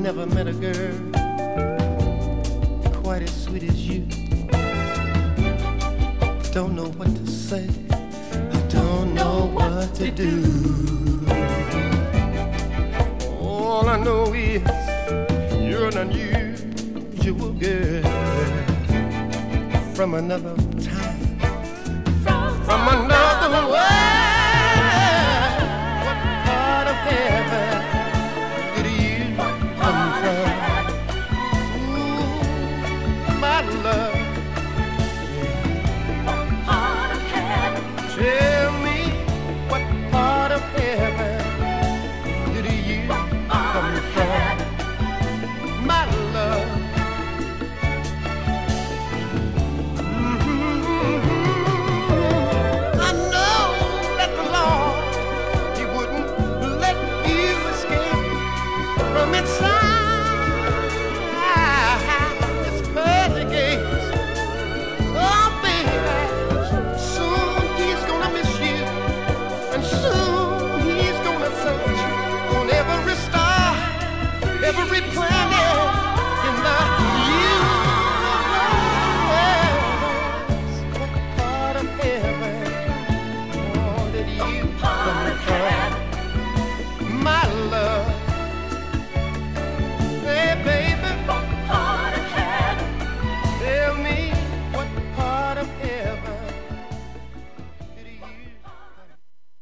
never met a girl quite as sweet as you. Don't know what to say, I don't know what to do. All I know is you're an unusual girl from another time, from another